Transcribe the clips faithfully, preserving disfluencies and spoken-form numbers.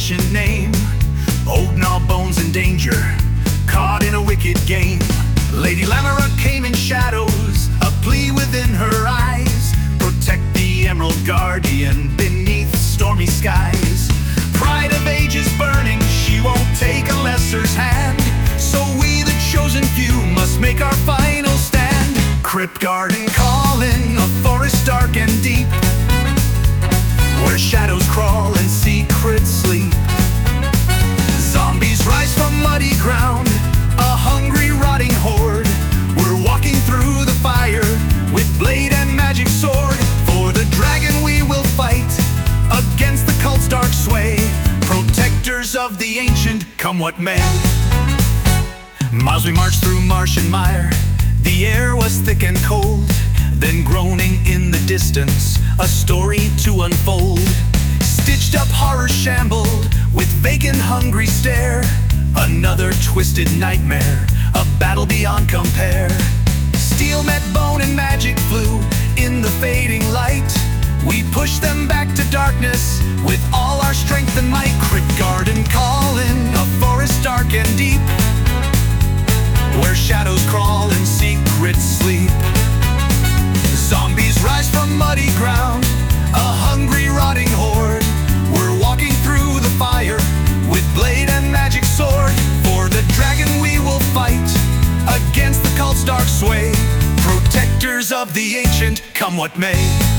ancient name. Old Gnawbones in danger, caught in a wicked game. Lady Lamorak came in shadows, a plea within her eyes. Protect the Emerald Guardian beneath stormy skies. Pride of ages burning, she won't take a lesser's hand. So we, the chosen few, must make our final stand. Crypt Garden calling, a forest dark and deep, where shadows crawl and secrets sleep. Zombies rise from muddy ground, a hungry, rotting horde. We're walking through the fire with blade and magic sword. For the dragon we will fight, against the cult's dark sway. Protectors of the ancient, come what may. Miles we marched through marsh and mire. The air was thick and cold. Then groaning in the distance, a story to unfold. Stitched up horror shambled, with vacant hungry stare. Another twisted nightmare, a battle beyond compare. Steel met bone and magic flew in the fading light. We pushed them back to darkness with all our strength and might. Crypt Garden calling, a forest dark and deep, where shadows crawl and secrets sleep. Zombies rise from muddy ground, a hungry, rotting horde. We're walking through the fire with blade and magic sword. For the dragon we will fight, against the cult's dark sway. Protectors of the ancient, come what may.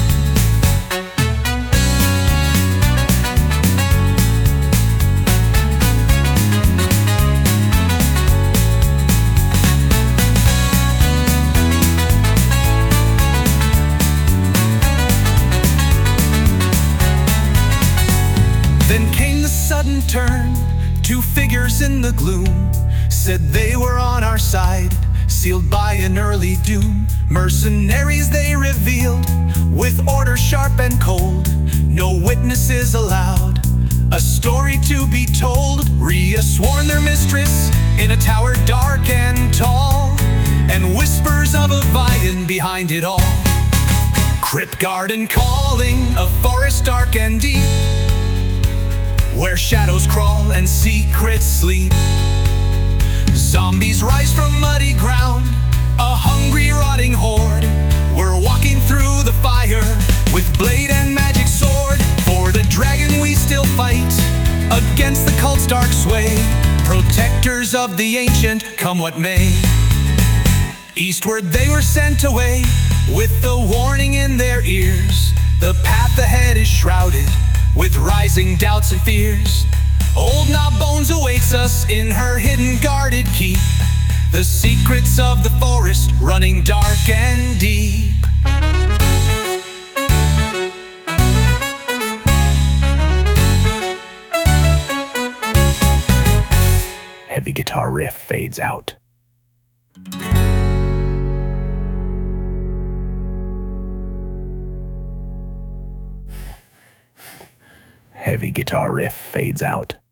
Then came the sudden turn. Two figures in the gloom said they were on our side, sealed by an early doom. Mercenaries they revealed, with order sharp and cold. No witnesses allowed, a story to be told. Rhea sworn their mistress in a tower dark and tall, and whispers of a viand behind it all. Crypt Garden calling, a forest dark and deep, where shadows crawl and secrets sleep. Zombies rise from muddy ground, a hungry, rotting horde. We're walking through the fire with blade and magic sword. For the dragon we still fight, against the cult's dark sway. Protectors of the ancient, come what may. Eastward they were sent away, with the warning in their ears. The path ahead is shrouded with rising doubts and fears. Old Gnawbones awaits us in her hidden guarded keep, the secrets of the forest running dark and deep. Heavy guitar riff fades out. Heavy guitar riff fades out.